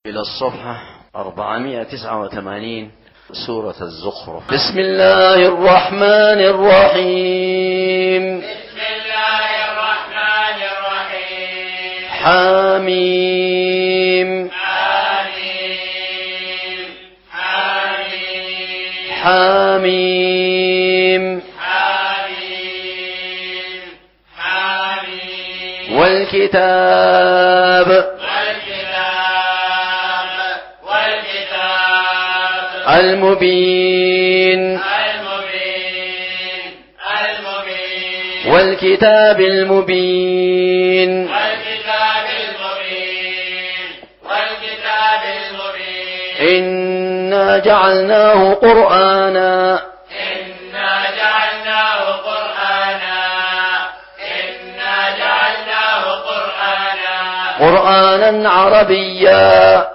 إلى الصفحة 489 سورة الزخرف. بسم الله الرحمن الرحيم. بسم الله الرحمن الرحيم. حميم حميم حميم حميم حميم حميم والكتاب المبين والكتاب المبين إنا جعلناه قرآنا قرآنا عربيا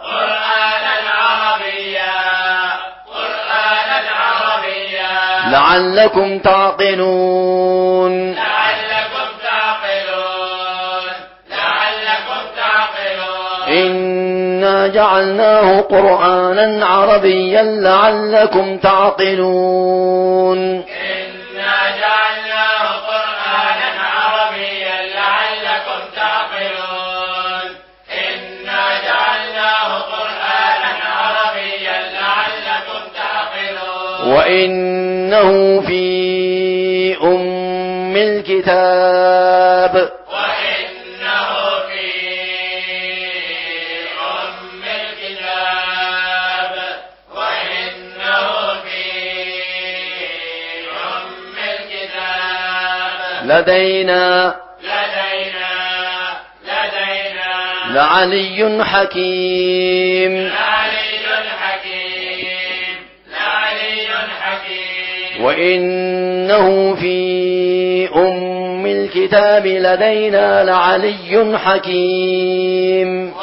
لعلكم تعقلون. إنا جعلناه قرآنا عربيا لعلكم تعقلون. وإنه في أم الكتاب لدينا لعلي حكيم. وإنه في أم الكتاب لدينا لعلي حكيم.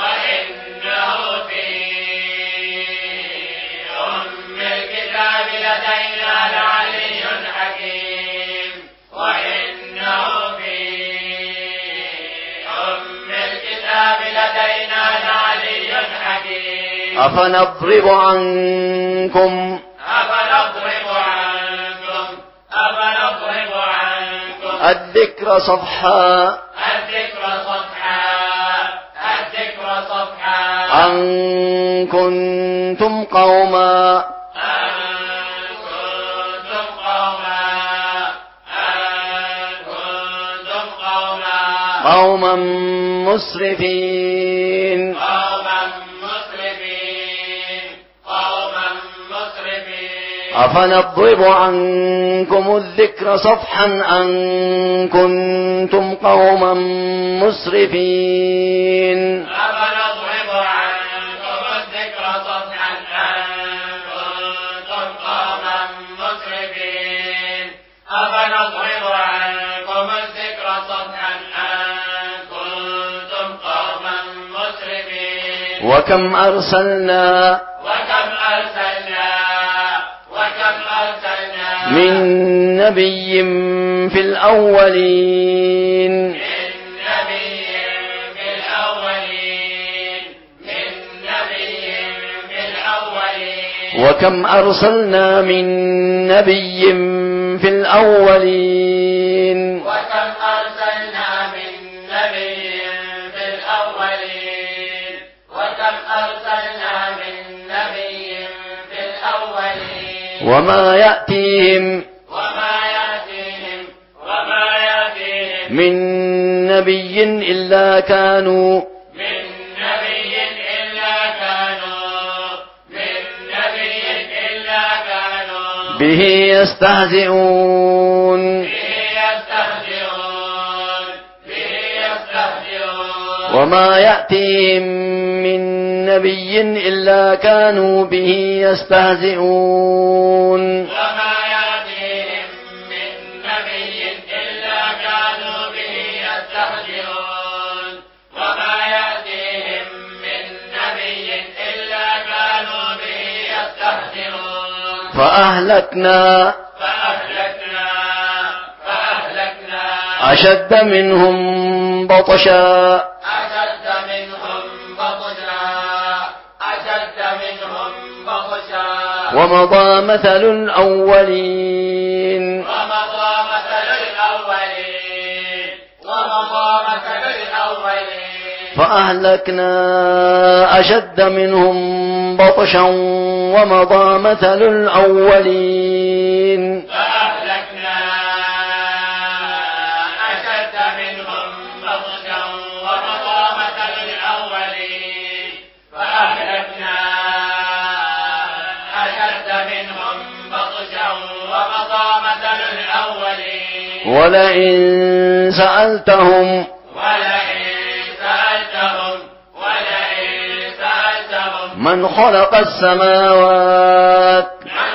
أفنضرب عنكم الذكر صفحا أن كنتم قوما مسرفين. أفنضرب عنكم الذكر صفحا أن كنتم قوما مسرفين. وكم أرسلنا من نبي في الأولين وكم أرسلنا من نبي في الأولين وما يأتيهم من نبي إلا كانوا به يستهزئون. وما يأتيهم من نبي إلا كانوا به يستهزئون. فأهلكنا أشد منهم بطشا بطشا ومضى مثل الأولين فأهلكنا أشد منهم بطشا ومضى مثل الأولين ولئن سألتهم من خلق السماوات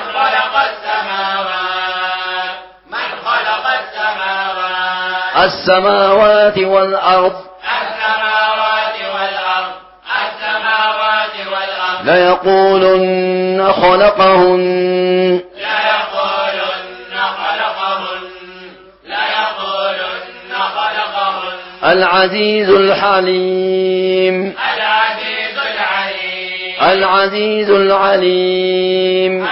السماوات والأرض ليقولن خلقهن العزيز الحليم العزيز العليم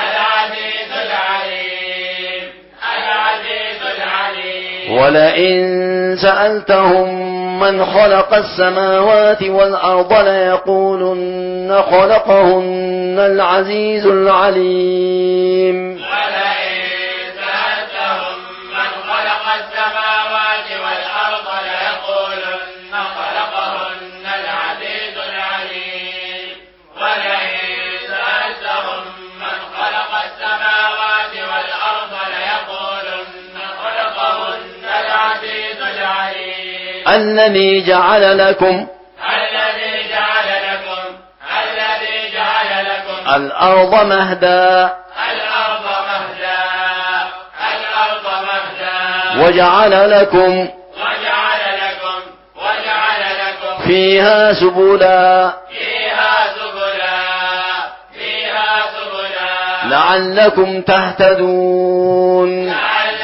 ولئن سألتهم من خلق السماوات والأرض ليقولن خلقهن العزيز العليم الذي جعل لكم الأرض مهدا وجعل لكم فيها سبلا لعلكم تهتدون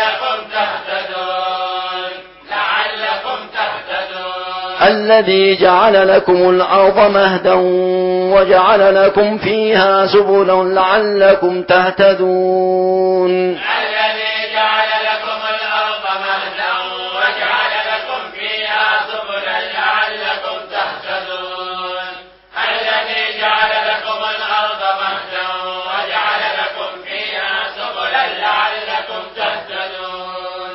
الذي جعل لكم الأرض مهدا وجعل لكم فيها سبلا لعلكم تهتدون الذي جعل لكم الأرض مهدا وجعل لكم فيها سبلا لعلكم تهتدون الذي جعل لكم الأرض مهدا وجعل لكم فيها سبلا لعلكم تهتدون.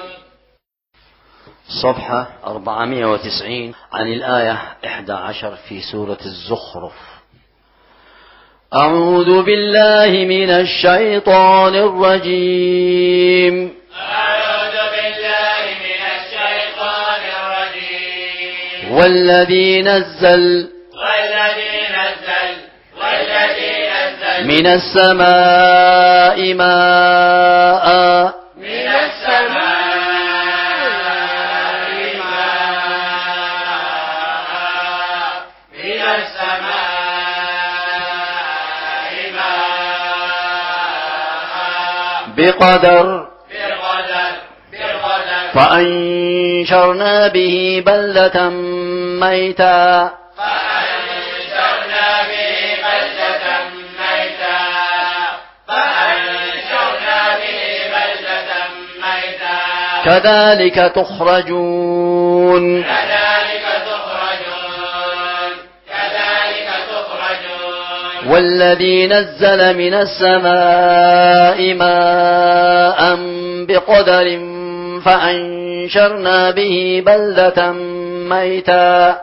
صفحة 490 عن الآية 11 في سورة الزخرف. أعوذ بالله من الشيطان الرجيم. أعوذ بالله من الشيطان الرجيم. والذي نزل من السماء ماء بقدر فأنشرنا به بلدة ميتا كذلك تخرجون. والذي نزل من السماء ماء بقدر فأنشرنا به بلدة ميتا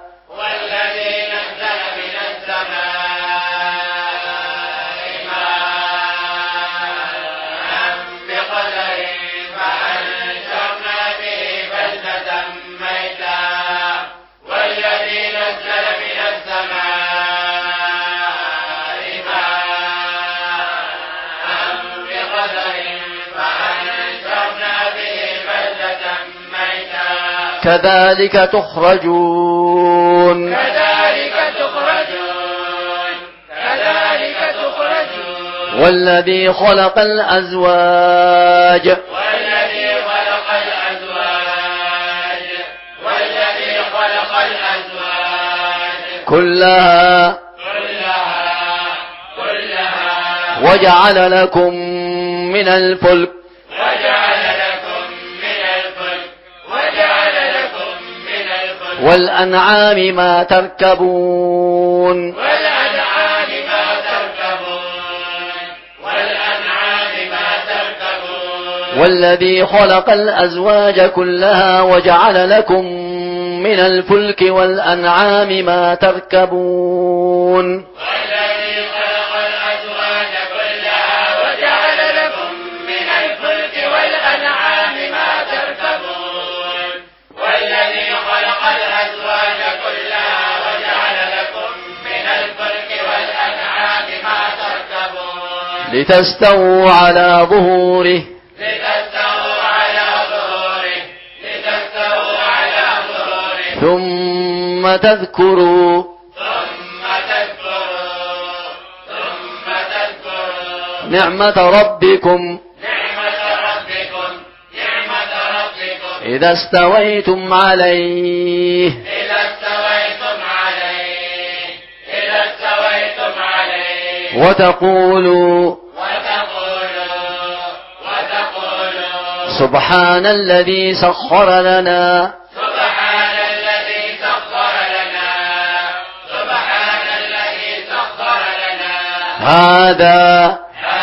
كذلك تخرجون. والذي خلق الأزواج كلها وجعل لكم من الفلك والأنعام ما تركبون والذي خلق الأزواج كلها وجعل لكم من الفلك والأنعام ما تركبون لتستووا على ظهوره ثم تذكروا نعمة ربكم إذا استويتم عليه وتقولوا سبحان الذي سخر لنا هذا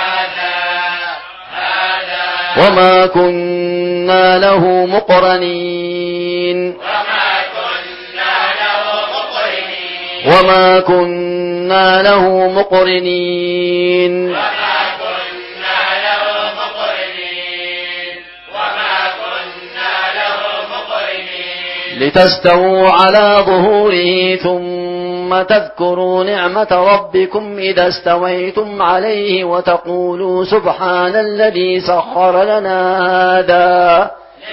وما كنا له مقرنين وما كنا له مقرنين لتستووا على ظهوره ثم تذكروا نعمة ربكم إذا استويتم عليه وتقولوا سبحان الذي سخر لنا هذا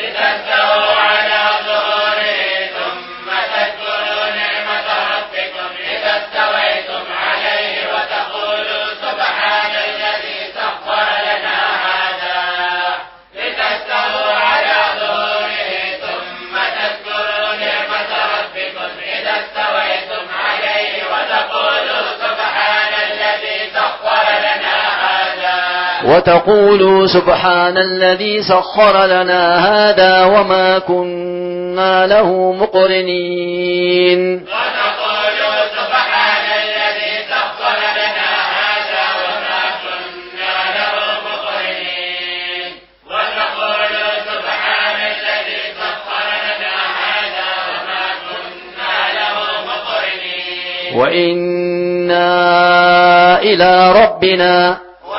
وتقولوا سبحان الذي سخر لنا هذا وما كنا له مقرنين وإنا إلى ربنا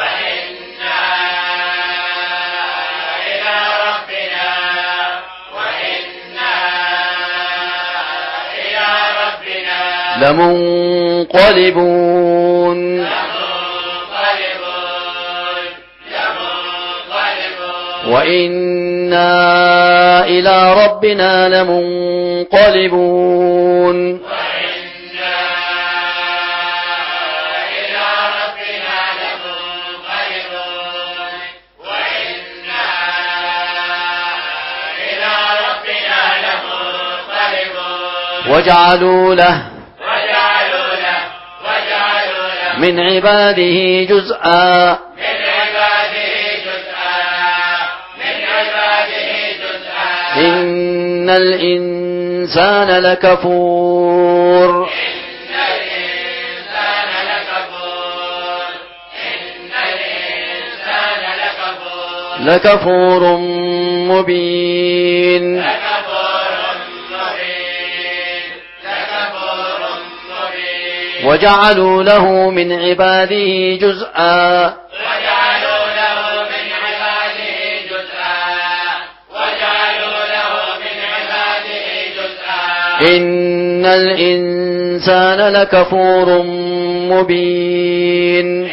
لمنقلبون وإنا إلى ربنا لمنقلبون وجعلوا له من عباده جزءا إن الإنسان لكفور لكفور مبين وجعلوا له من عباده جزءا إن الإنسان لكفور مبين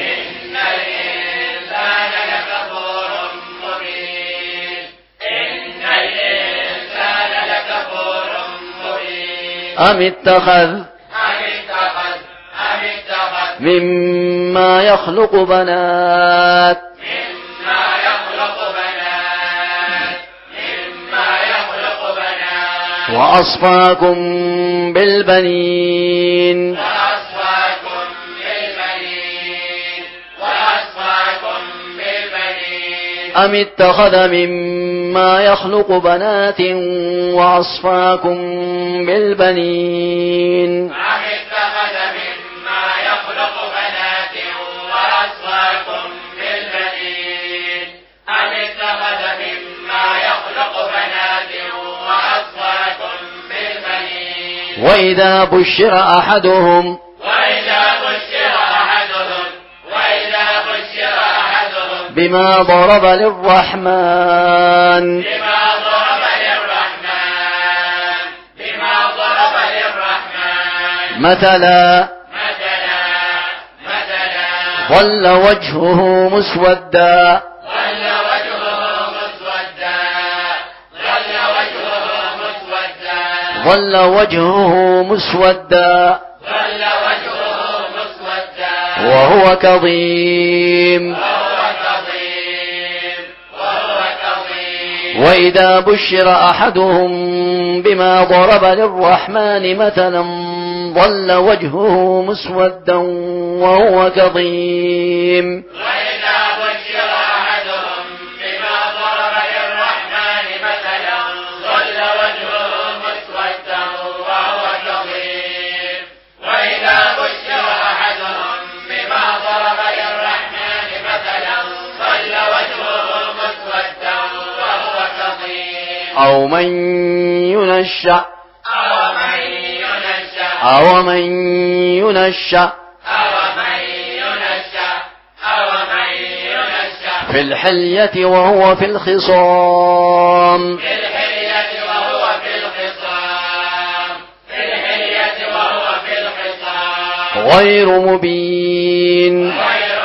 أم اتخذ مما يخلق بنات وأصفاكم بالبنين أم اتخذ مما يخلق بنات وأصفاكم بالبنين وإذا بشر أحدهم بما ضرب للرحمن مثلا ظل وجهه مسودا ظل وجهه مسودا وهو كظيم وإذا بشر أحدهم بما ضرب للرحمن مثلا ظل وجهه مسودا وهو كظيم أو من ينشأ في الحلية وهو في الخصام غير مبين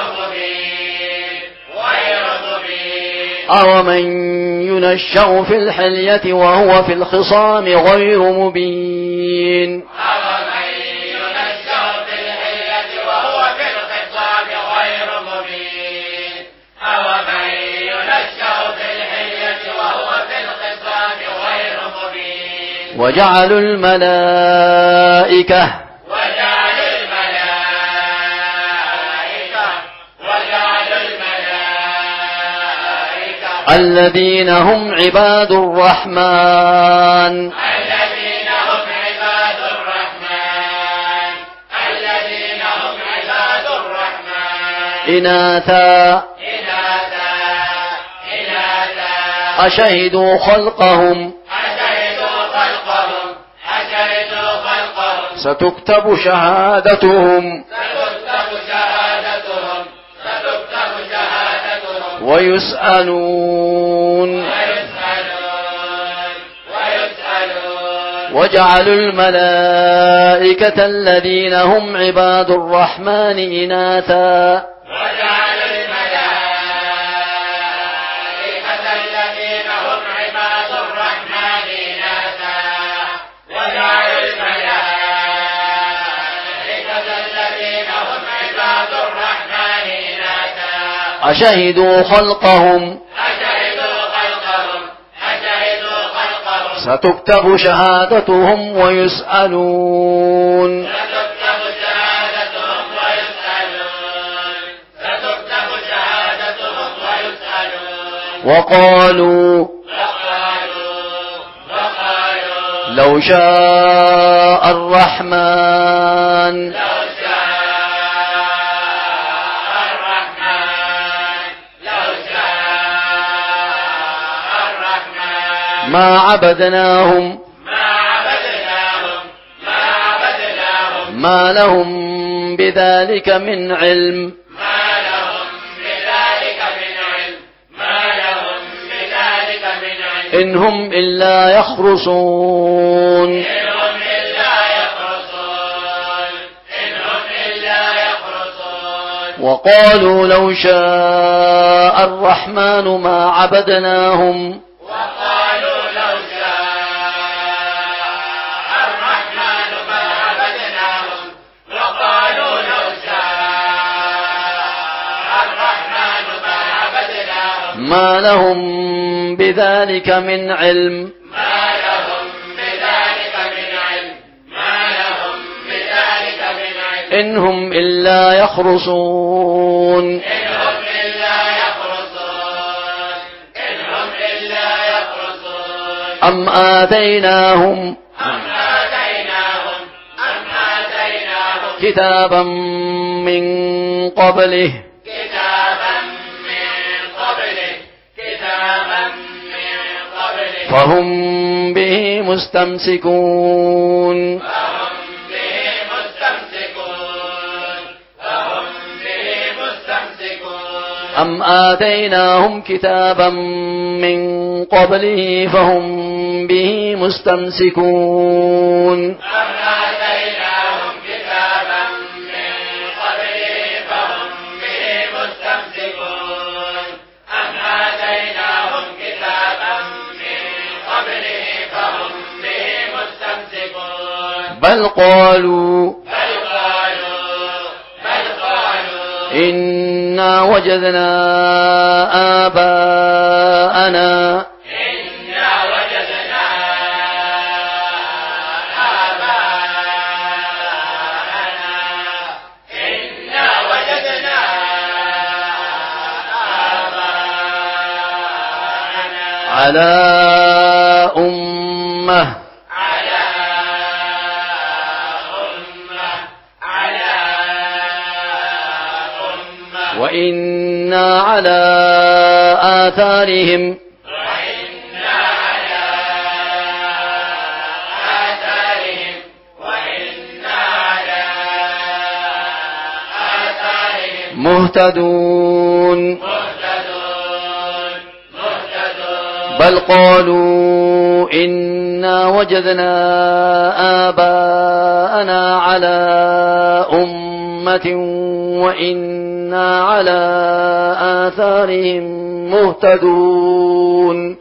أو من ينشأ في الحلية وهو في الخصام غير مبين وجعلوا الملائكة الذين هم عباد الرحمن إناثا أشهدوا خلقهم ستكتب شهادتهم ويسألون وجعلوا الملائكة الذين هم عباد الرحمن إناثا أشهدوا خلقهم ستكتب شهادتهم ويسألون وقالوا لو شاء الرحمن ما عبدناهم ما لهم بذلك من علم إن هم إلا يخرصون وقالوا لو شاء الرحمن ما عبدناهم ما لهم بذلك من علم إن هم إلا يخرصون أم آتيناهم كتابا من قبله فهم به مستمسكون أم آتيناهم كتابا من قبله فهم به مستمسكون بل قالوا إنا وجدنا آباءنا على أمة وإنا على آثارهم مهتدون بل قالوا إنا وجدنا آباءنا على أمة وإنا على آثارهم مهتدون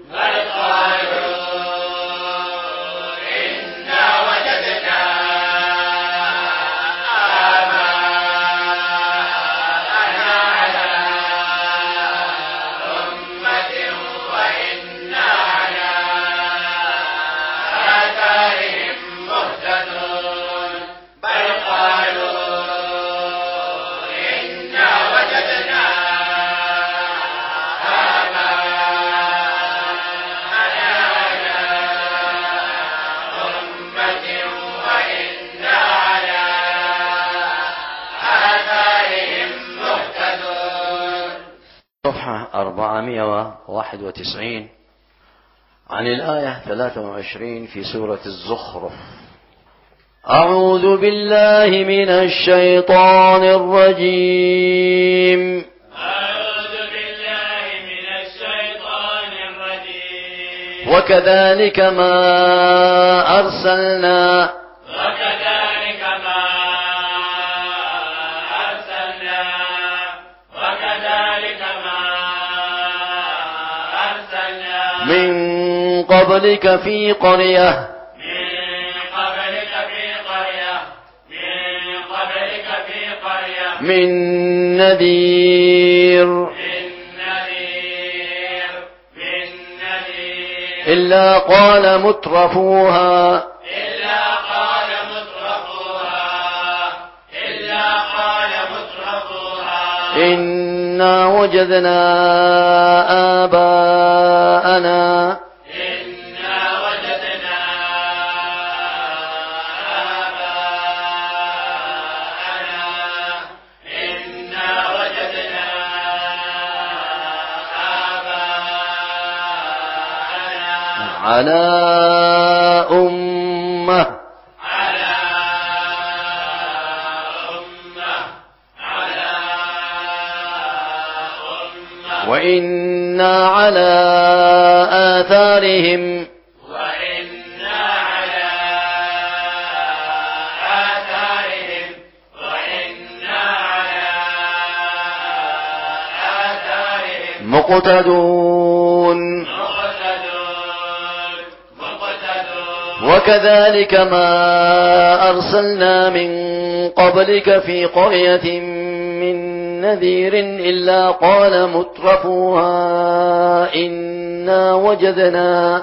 صفحة 491 عن الآية 23 في سورة الزخرف. أعوذ بالله من الشيطان الرجيم. وكذلك ما أرسلنا من قبلك في قرية من نذير إلا قال مترفوها إنا وجدنا آباءنا على أمة وإنا على آثارهم مقتدون وكذلك ما أرسلنا من قبلك في قرية من نذير إلا قال مترفوها إنا وجدنا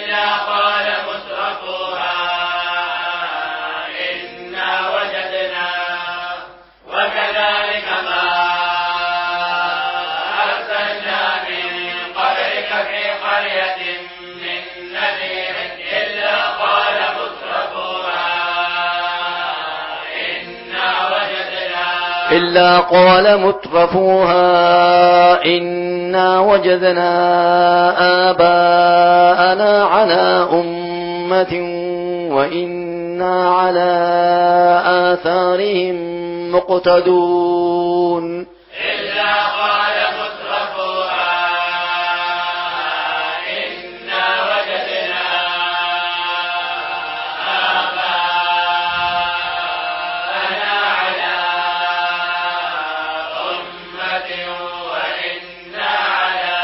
وجدنا إلا قال مترفوها إنا وجدنا آباءنا على أمة وإنا على آثارهم مقتدون إلا قال مترفوها إنا وجدنا آباءنا على أمة وإنا على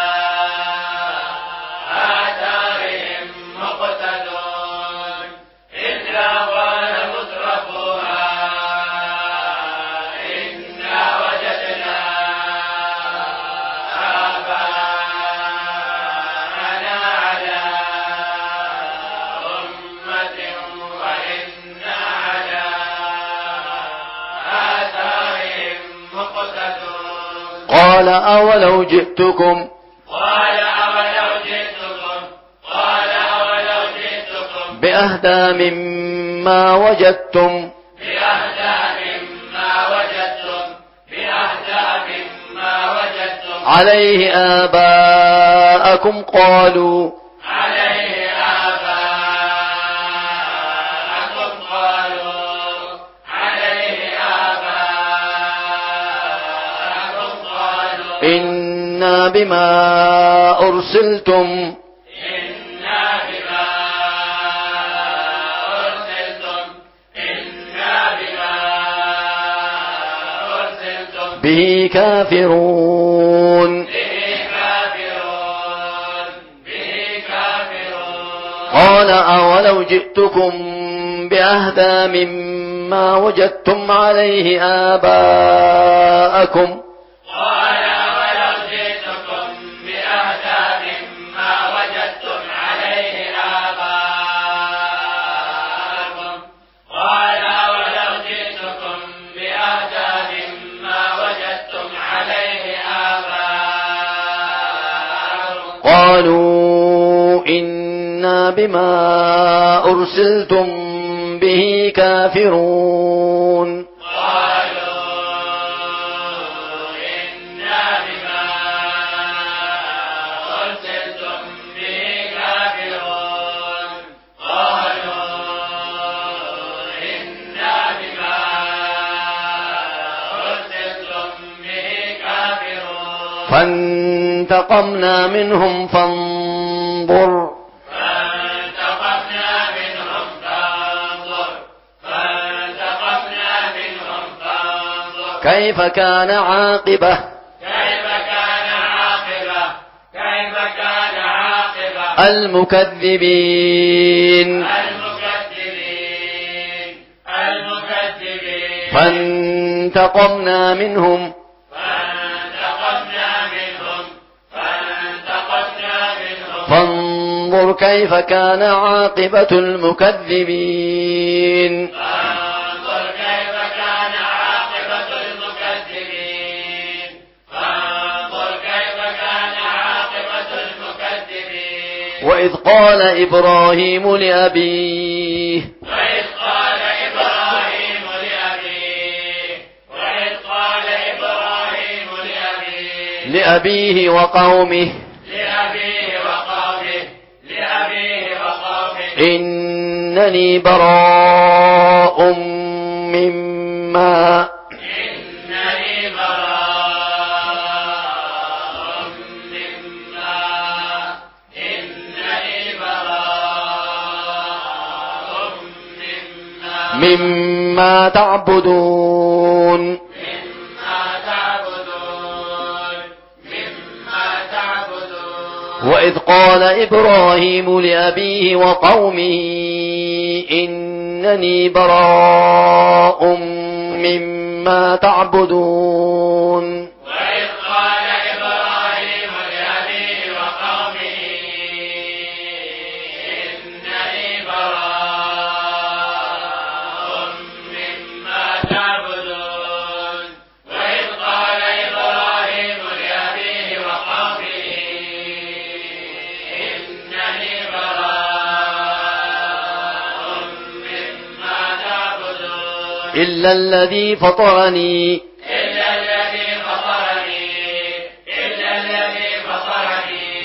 آثارهم مقتدون إلا قال مترفوها إنا وجدنا آباءنا على أمة وإنا على آثارهم مقتدون قال أولو جئتكم بأهدى مما وجدتم عليه آباءكم قالوا إنا بما أرسلتم به كافرون قال أولو جئتكم بأهدى مما وجدتم عليه آباءكم قالوا إنا بما أرسلتم به كافرون فانتقمنا منهم فانظر كيف كان عاقبة المكذبين فانتقمنا منهم فانظر كيف كان عاقبة المكذبين وإذ قال إبراهيم لأبيه لأبيه وقومه إنني براء مما تعبدون وإذ قال إبراهيم لأبيه وقومه إنني براء مما تعبدون إلا الذي فطرني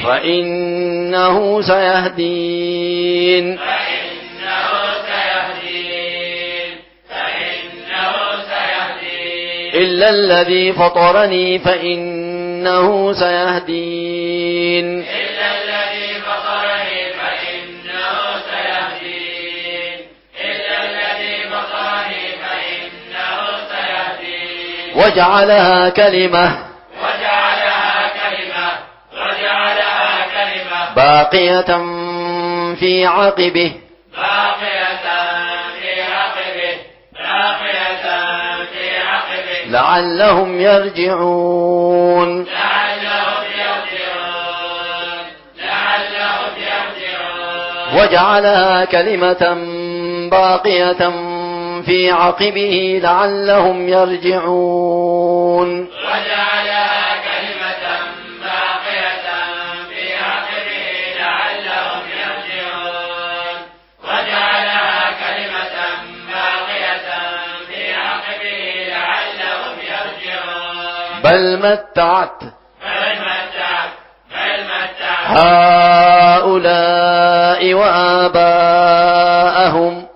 فإنه سيهدين إلا الذي فطرني فإنه سيهدين وجعلها كلمة باقية في عقبه لعلهم يرجعون وجعلها كلمة باقية في عقبه لعلهم يرجعون بل متعت هؤلاء وآباءهم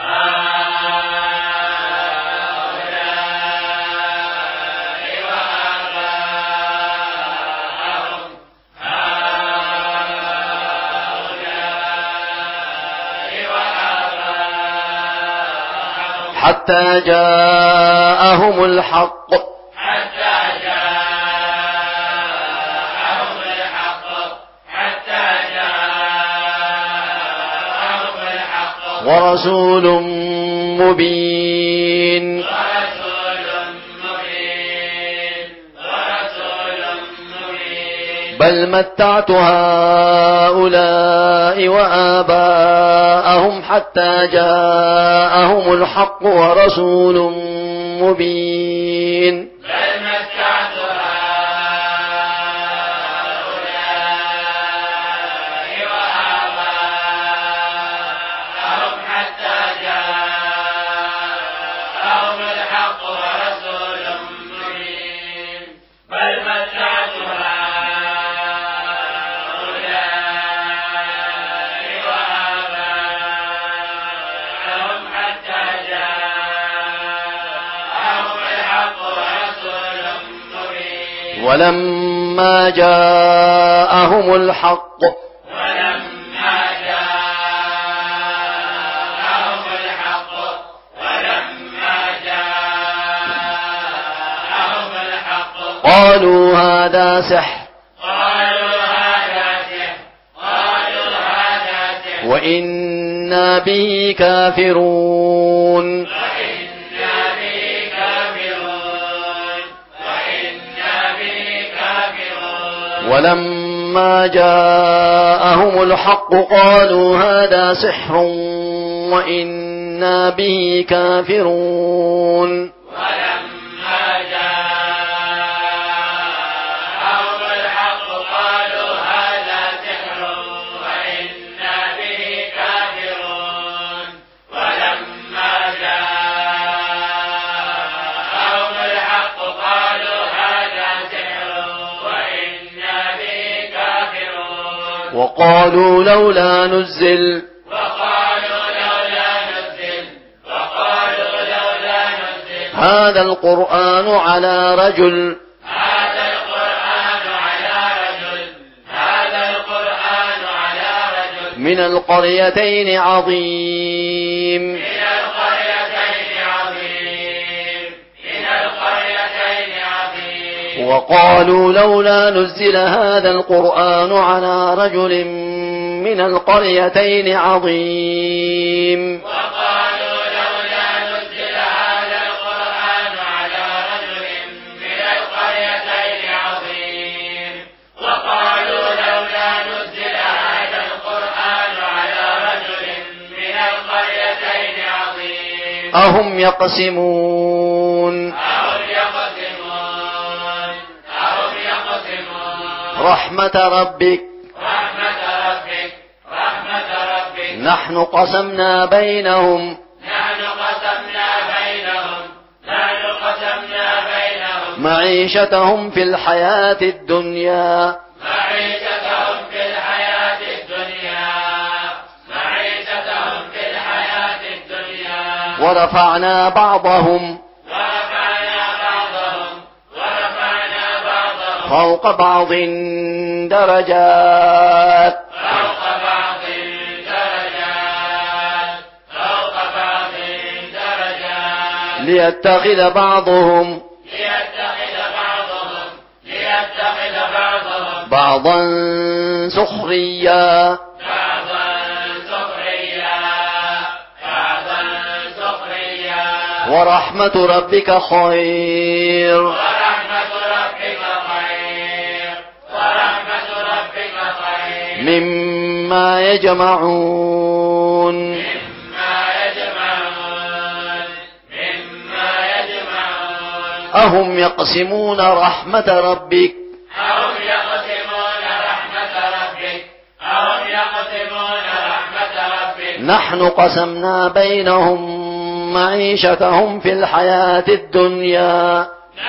حتى جاءهم الحق ورسول مبين بل متعت هؤلاء وآباءهم حتى جاءهم الحق ورسول مبين ولما جاءهم الحق قالوا هذا سحر وإنا به كافرون ولما جاءهم الحق قالوا هذا سحر وإنا به كافرون وقالوا لولا نزل هذا القرآن على رجل من القريتين عظيم وقالوا لولا نزل هذا القرآن على رجل من القريتين عظيم وقالوا لولا نزل هذا القرآن على رجل من القريتين عظيم وقالوا لولا نزل هذا القرآن على رجل من القريتين عظيم أهم يقسمون رحمة ربك نحن قسمنا بينهم معيشتهم في الحياة الدنيا ورفعنا بعضهم فوق بعض درجات ليتخذ بعضهم بعضا سخريا ورحمة ربك خير مما يجمعون أهم يقسمون رحمة ربك نحن قسمنا بينهم معيشتهم في الحياة الدنيا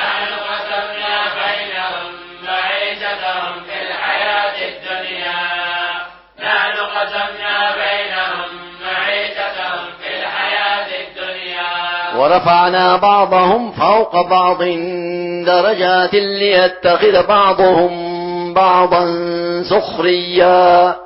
ورفعنا بعضهم فوق بعض درجات ليتخذ بعضهم بعضا سخريا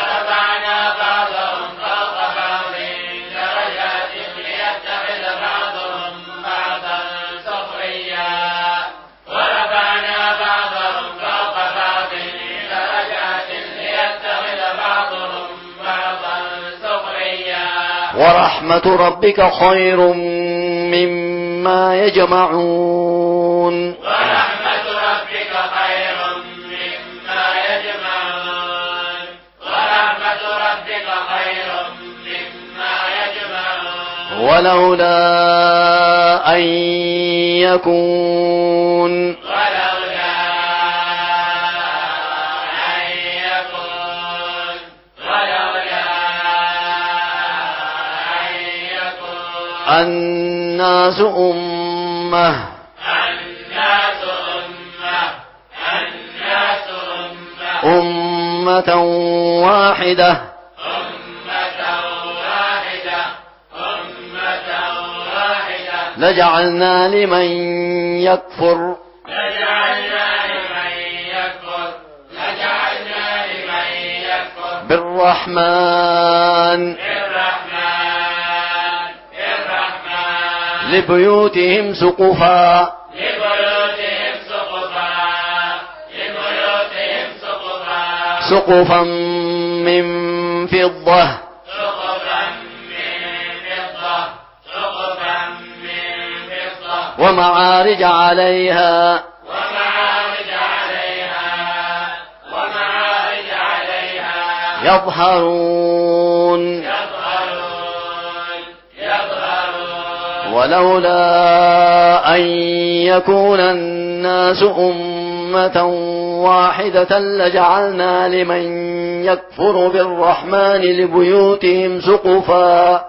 ورحمة ربك خير مما يجمعون ورحمة ربك خير مما يجمعون ورحمة ربك خير مما يجمعون ولولا أن يكون الناس أمة واحدة لجعلنا لمن يكفر بالرحمن لبيوتهم سقفا سقفا من فضة ومعارج عليها يظهرون ولولا أن يكون الناس أمة واحدة لجعلنا لمن يكفر بالرحمن لبيوتهم سقفا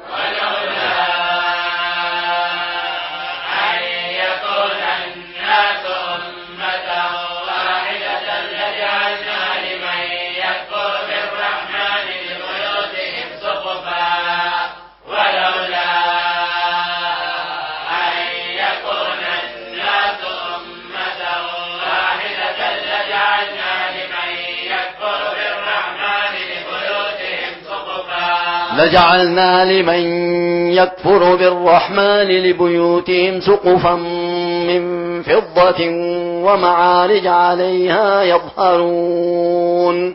لجعلنا لمن يكفر بالرحمن لبيوتهم سقفا من فضة ومعارج عليها يظهرون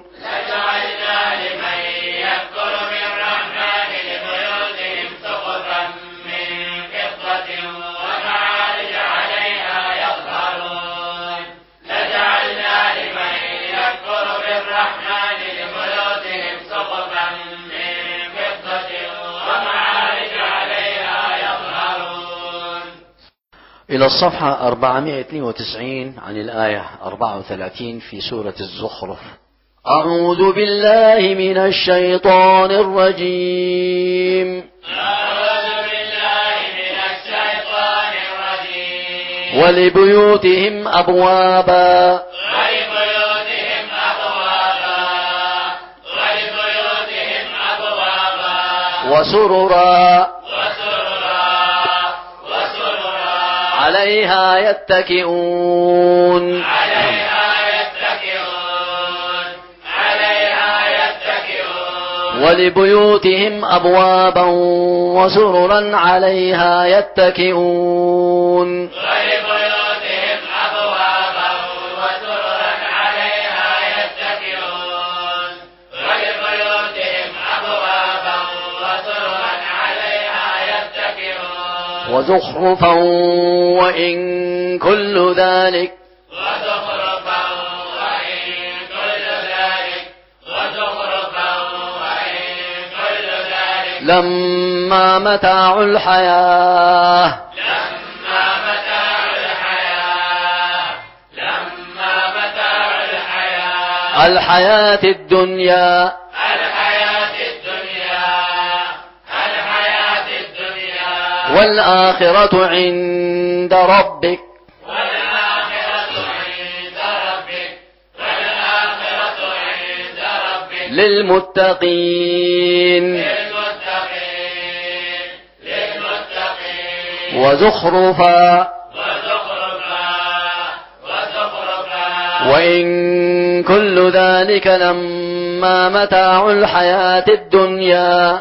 إلى الصفحة 492 عن الآية 34 في سورة الزخرف. أعوذ بالله من الشيطان الرجيم. ولبيوتهم أبوابا وسررا عليها يتكئون ولبيوتهم أبوابا وسررا عليها يتكئون وزخرفا وإن كل ذلك لما متاع الحياة الحياة الدنيا والآخرة عند ربك للمتقين وزخرفا وإن كل ذلك لما متاع الحياة الدنيا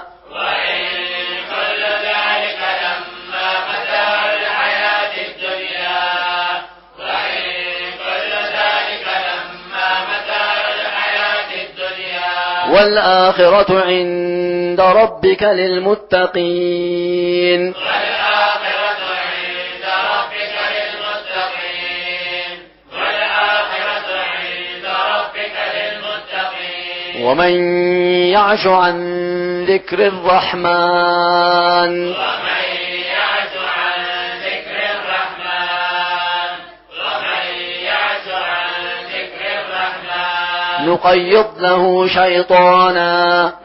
والآخرة عند ربك للمتقين ومن يعش عن ذكر الرحمن نقيض له شيطانا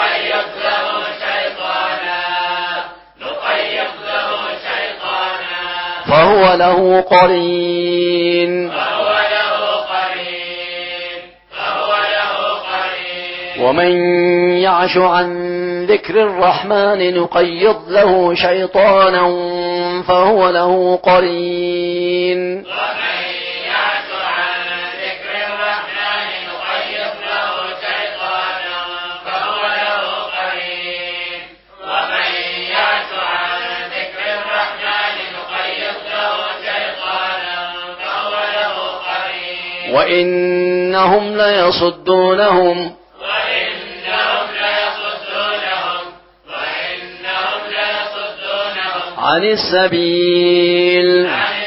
فهو له قرين ومن يعش عن ذكر الرحمن نقيض له شيطانا فهو له قرين وإنهم ليصدونهم عن السبيل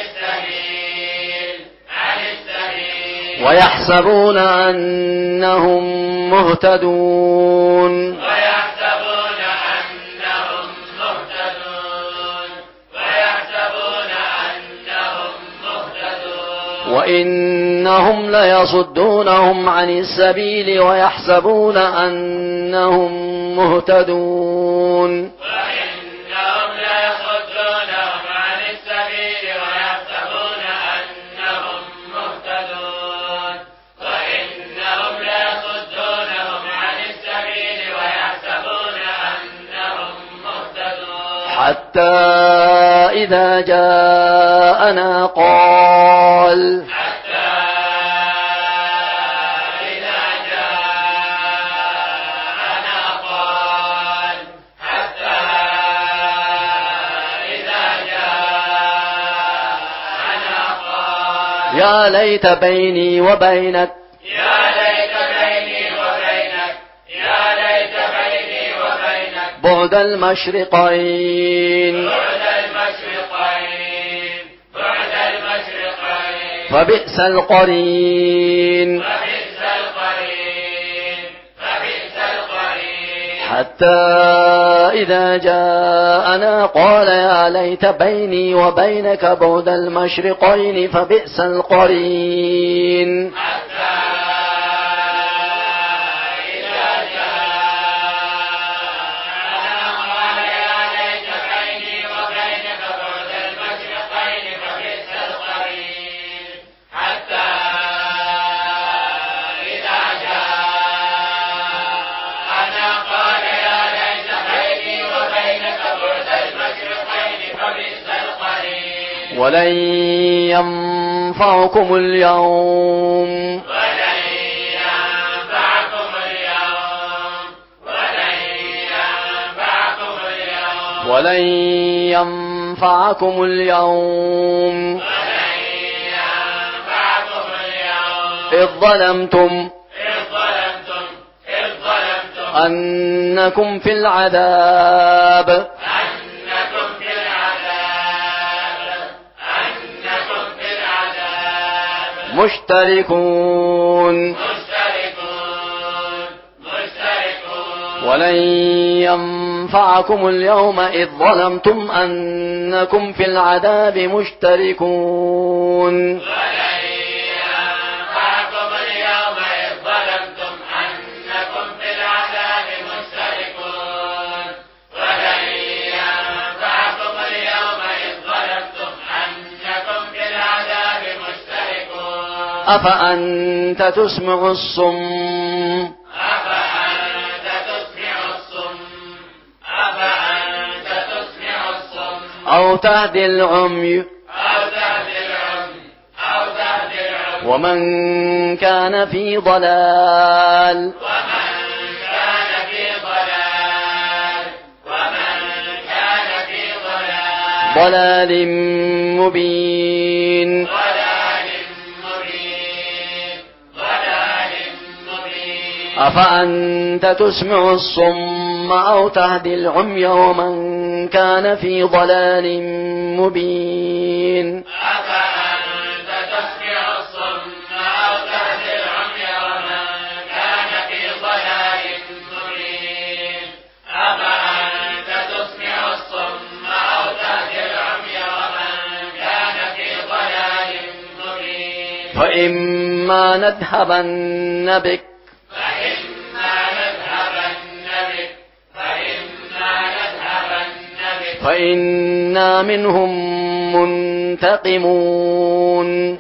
ويحسبون أنهم مهتدون وإنهم ليصدونهم عن السبيل ويحسبون أنهم مهتدون حتى إذا جاءنا قال يا ليت بيني وبينك بعد المشرقين فبئس القرين حتى إذا جاءنا قال يا ليت بيني وبينك بعد المشرقين فبئس القرين ولن ينفعكم اليوم ولن ينفعكم اليوم إذ ظلمتم أنكم في العذاب مشتركون ولن ينفعكم اليوم إذ ظلمتم أنكم في العذاب مشتركون أفأنت تسمع الصم أو تهدي العمي ومن كان في ضلال ضلال مبين أفأنت تسمع الصم أو تهدي العمي ومن كان في ضلال مبين أفأنت تسمع الصم أو تهدي العمي ومن كان في ضلال مبين أفأنت تسمع الصم أو تهدي العمي ومن كان في ضلال مبين فإما نذهبن بك فإنا منهم منتقمون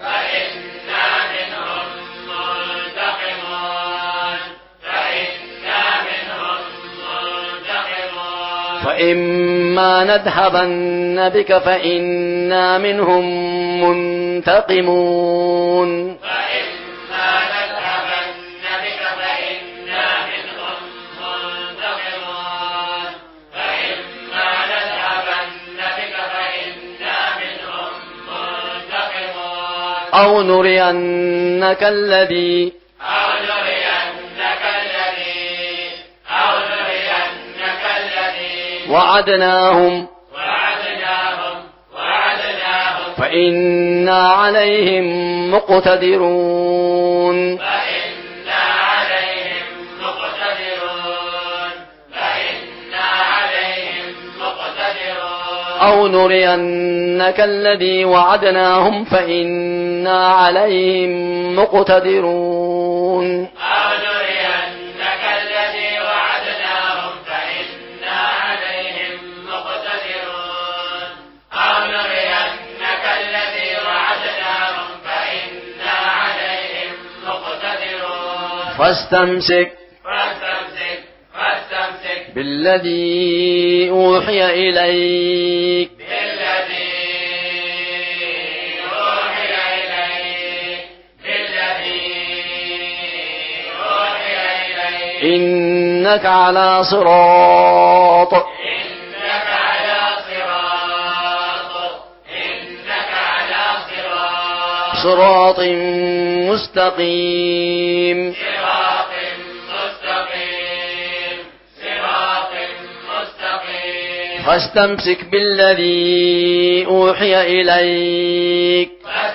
فإما نذهبن بك فإنا منهم منتقمون أو نرينك الذي وعدناهم فإنا عليهم مقتدرون أو نرينك الذي وعدناهم فإنا عليهم مقتدرون فاستمسك بالذي أوحي إليك إنك على صراط صراط مستقيم فاستمسك بالذي أوحي إليك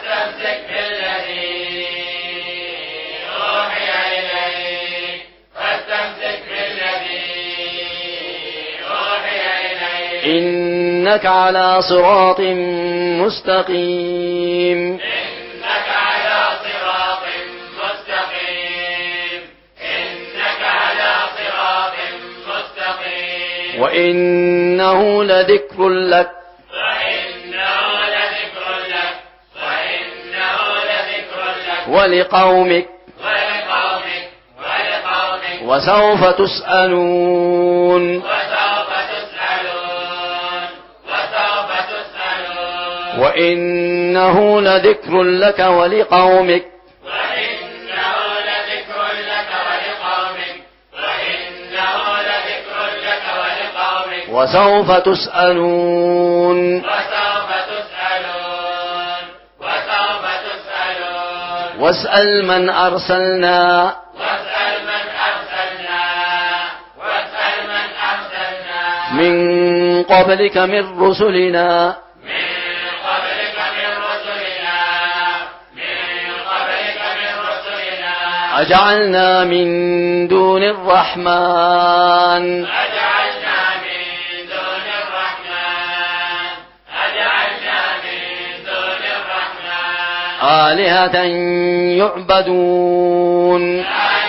إنك على صراط مستقيم وإنه لذكر لك ولقومك وسوف تسألون وإنه لذكر لك ولقومك وسوف تسألون واسأل من أرسلنا من قبلك من رسلنا أجعلنا من دون الرحمن آلهة يعبدون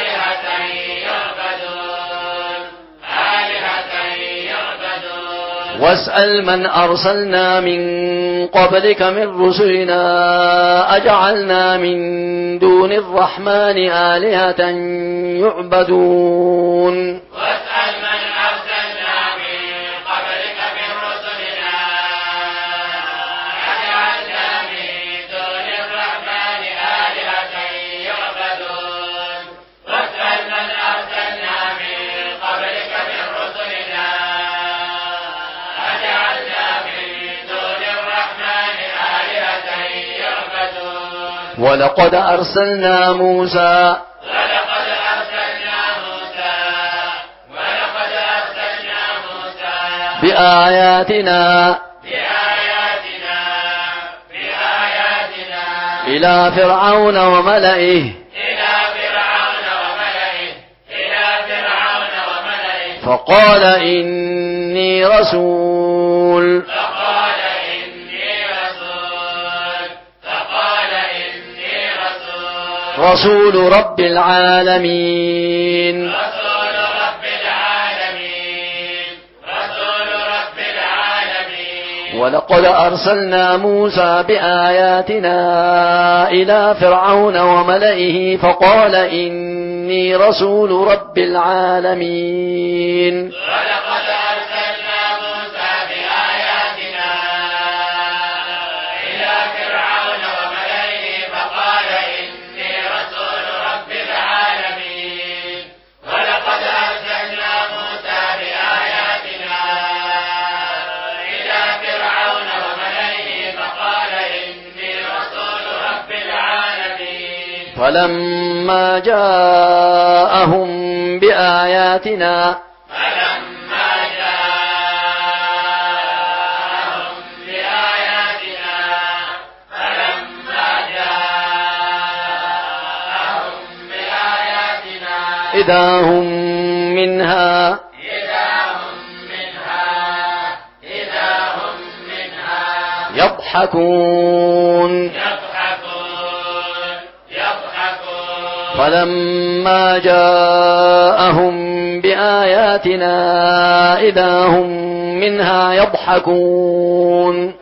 واسأل من أرسلنا من قبلك من رسلنا أجعلنا من دون الرحمن آلهة يعبدون ولقد أرسلنا موسى بآياتنا إلى فرعون وملئه فقال إني رسول رسول رب العالمين ولقد أرسلنا موسى بآياتنا إلى فرعون وملئه فقال إني رسول رب العالمين فلما جاءهم بآياتنا إذا هم منها يضحكون فلما جاءهم بآياتنا إذا هم منها يضحكون